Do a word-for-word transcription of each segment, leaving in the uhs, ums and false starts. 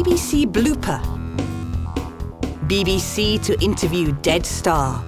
B B C blooper. B B C to interview Dead Star.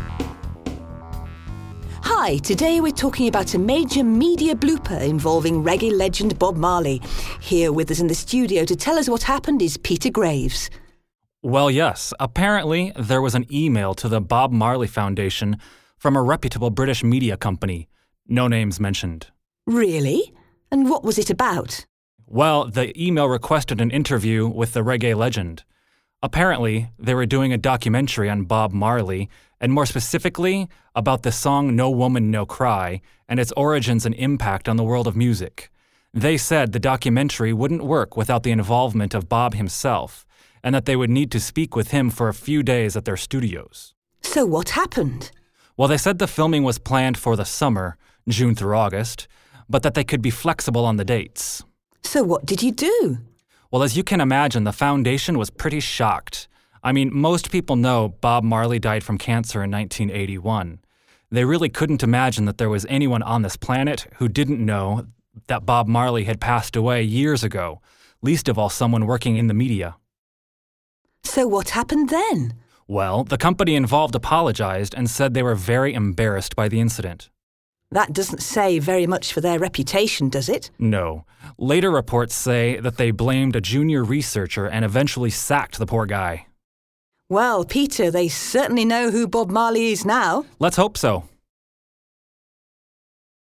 Hi, today we're talking about a major media blooper involving reggae legend Bob Marley. Here with us in the studio to tell us what happened is Peter Graves. Well, yes. Apparently, there was an email to the Bob Marley Foundation from a reputable British media company. No names mentioned. Really? And what was it about? Well, the email requested an interview with the reggae legend. Apparently, they were doing a documentary on Bob Marley, and more specifically, about the song No Woman, No Cry, and its origins and impact on the world of music. They said the documentary wouldn't work without the involvement of Bob himself, and that they would need to speak with him for a few days at their studios. So what happened? Well, they said the filming was planned for the summer, June through August, but that they could be flexible on the dates. So what did you do? Well, as you can imagine, the foundation was pretty shocked. I mean, most people know Bob Marley died from cancer in nineteen eighty-one. They really couldn't imagine that there was anyone on this planet who didn't know that Bob Marley had passed away years ago, least of all someone working in the media. So what happened then? Well, the company involved apologized and said they were very embarrassed by the incident. That doesn't say very much for their reputation, does it? No. Later reports say that they blamed a junior researcher and eventually sacked the poor guy. Well, Peter, they certainly know who Bob Marley is now. Let's hope so.